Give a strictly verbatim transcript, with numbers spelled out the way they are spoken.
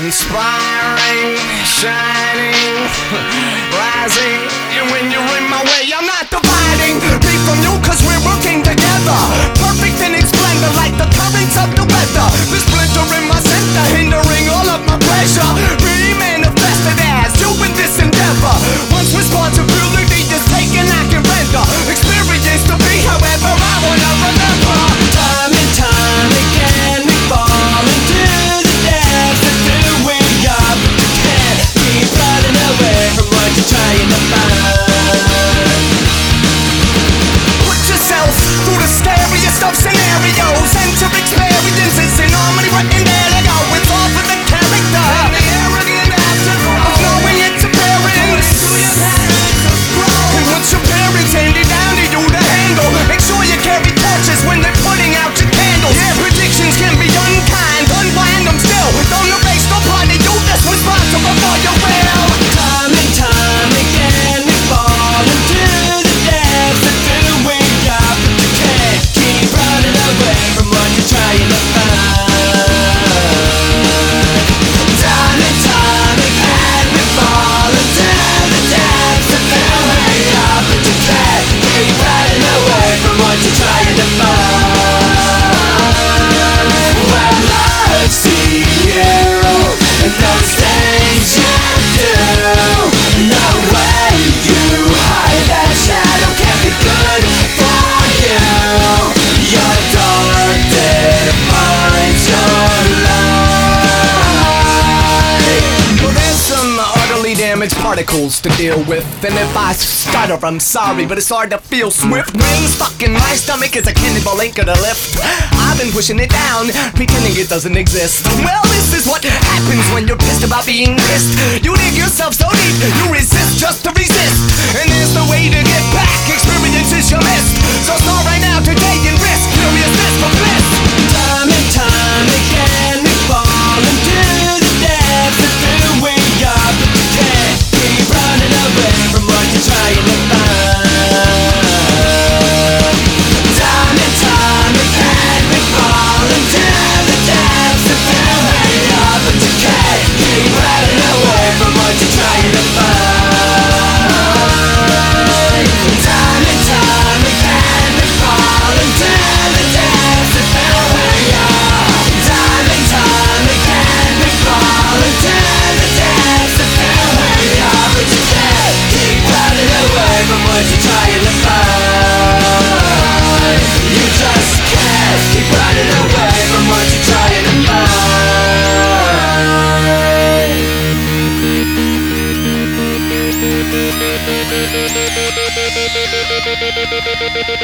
Inspiring, shining, rising. And when you're in my way, I'm not dividing me from you, cause we're working together. Perfect in its splendor, like the currents of the weather. The splinter in my center, hindering all of my pleasure. Re-manifested as you in this endeavor. Once responsibility is taken, I can render. Experience to be however I wanna remember. Time and time again, we fall into the depths of who we are, but you can't keep running away from what you're trying to find. Put yourself through the scariest of scenarios. Enter experiences in harmony, written there to go. It's all for the character and the arrogant afterglow of knowing it's apparent to your parents of growth. And what your parents handed down to you to handle. Make sure you carry torches when they're putting out your candles. Yeah, predictions can be unkind, unwind them still. Don't erase no part of you that's responsible for your will. Time and time again, we fall into the depths of who we are, but you can't keep running away from what you're trying to find. Time and time again, we fall into the depths of who we are, but you can't keep running away from what you're trying to find. Well, I see you and those things you do. No way you hide that shadow can be good for you. Your dark defines your light. Well, there's some utterly damaged particles to deal with, and if I stutter, I'm sorry, but it's hard to feel swift. Wings stuck in my stomach is a cannonball anchor to lift. I've been pushing it down, pretending it doesn't exist. Well, this is what happens when you're pissed about being pissed. You dig yourself so deep, you resist just to resist. And there's no way to get back, experiences you missed. So start right now today and risk curiousness for bliss. Time and time again, we fall into the depths of who we are, but you can't keep running away from what you're trying to find. Time and time again, we fall into the depths of who we are, but you can't keep running away from what you're trying to find. Time and time again, we fall into the depths of who we are. Time and time again, we fall into the depths of who we are, but you can't keep running away from what you're trying to find. You just can't keep running away from what you're trying to find.